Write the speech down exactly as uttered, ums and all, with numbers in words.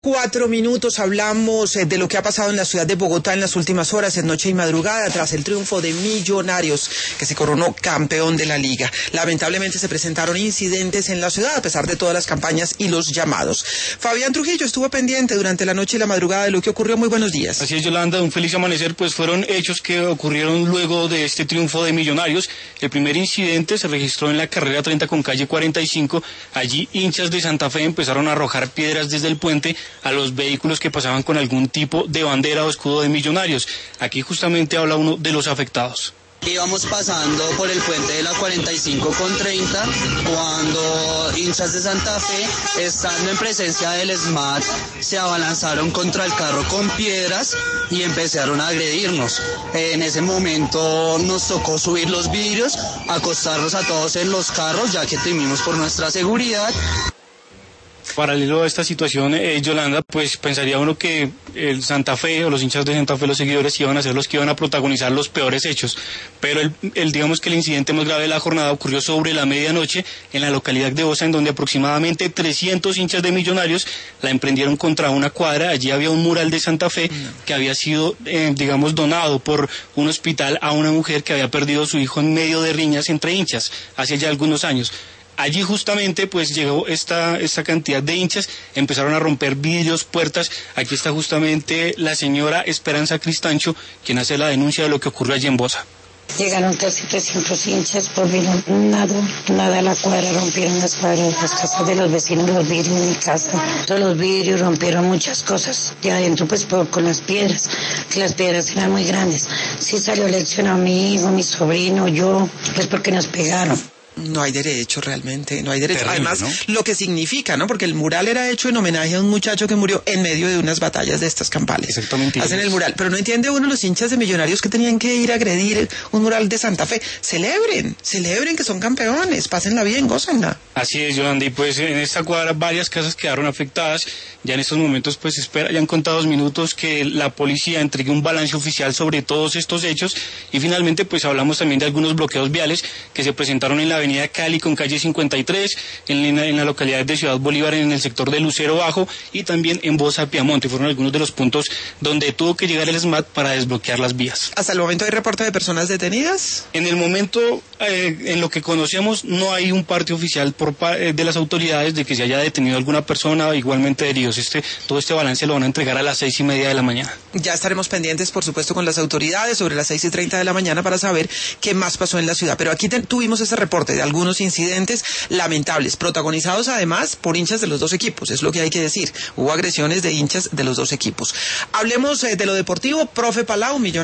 Cuatro minutos hablamos eh, de lo que ha pasado en la ciudad de Bogotá en las últimas horas, en noche y madrugada, tras el triunfo de Millonarios, que se coronó campeón de la liga. Lamentablemente se presentaron incidentes en la ciudad, a pesar de todas las campañas y los llamados. Fabián Trujillo estuvo pendiente durante la noche y la madrugada de lo que ocurrió. Muy buenos días. Así es, Yolanda, un feliz amanecer. Pues fueron hechos que ocurrieron luego de este triunfo de Millonarios. El primer incidente se registró en la carrera treinta con calle cuarenta y cinco. Allí hinchas de Santa Fe empezaron a arrojar piedras desde el puente a los vehículos que pasaban con algún tipo de bandera o escudo de Millonarios. Aquí justamente habla uno de los afectados. Íbamos pasando por el puente de la cuarenta y cinco con treinta cuando hinchas de Santa Fe, estando en presencia del S M A T, se abalanzaron contra el carro con piedras y empezaron a agredirnos. En ese momento nos tocó subir los vidrios, acostarnos a todos en los carros, ya que temimos por nuestra seguridad. Paralelo a esta situación, eh, Yolanda, pues pensaría uno que el Santa Fe o los hinchas de Santa Fe, los seguidores, iban a ser los que iban a protagonizar los peores hechos. Pero el, el digamos que el incidente más grave de la jornada ocurrió sobre la medianoche en la localidad de Bosa, en donde aproximadamente trescientos hinchas de Millonarios la emprendieron contra una cuadra. Allí había un mural de Santa Fe que había sido, eh, digamos, donado por un hospital a una mujer que había perdido a su hijo en medio de riñas entre hinchas hace ya algunos años. Allí justamente pues llegó esta, esta cantidad de hinchas, empezaron a romper vidrios, puertas. Aquí está justamente la señora Esperanza Cristancho, quien hace la denuncia de lo que ocurrió allí en Bosa. Llegaron casi trescientos hinchas, volvieron nada, nada a la cuadra, rompieron las cuadras, las casas de los vecinos, los vidrios de mi casa. Todos los vidrios rompieron muchas cosas. Y adentro pues por, con las piedras, que las piedras eran muy grandes. Sí salió lesionado mi hijo, mi sobrino, yo, pues porque nos pegaron. No hay derecho realmente, no hay derecho. Terrible, Además, ¿no? Lo que significa, ¿no? Porque el mural era hecho en homenaje a un muchacho que murió en medio de unas batallas de estas campales. Exactamente. Hacen el mural, pero no entiende uno los hinchas de Millonarios que tenían que ir a agredir un mural de Santa Fe. Celebren, celebren que son campeones, pásenla bien, gócenla. Así es, Yolanda, y pues en esta cuadra varias casas quedaron afectadas. Ya en estos momentos pues espera, ya han contado dos minutos que la policía entregue un balance oficial sobre todos estos hechos. Y finalmente pues hablamos también de algunos bloqueos viales que se presentaron en la avenida Cali con calle cincuenta y tres, en la, en la localidad de Ciudad Bolívar, en el sector de Lucero Bajo, y también en Bosa, Piamonte. Fueron algunos de los puntos donde tuvo que llegar el S M A T para desbloquear las vías. ¿Hasta el momento hay reporte de personas detenidas? En el momento, eh, en lo que conocemos, no hay un parte oficial por eh, de las autoridades de que se haya detenido alguna persona o igualmente heridos. Este, todo este balance lo van a entregar a las seis y media de la mañana. Ya estaremos pendientes, por supuesto, con las autoridades sobre las seis y treinta de la mañana para saber qué más pasó en la ciudad. Pero aquí te, tuvimos ese reporte de algunos incidentes lamentables, protagonizados además por hinchas de los dos equipos, es lo que hay que decir. Hubo agresiones de hinchas de los dos equipos. Hablemos eh, de lo deportivo. Profe Palau, Millonarios.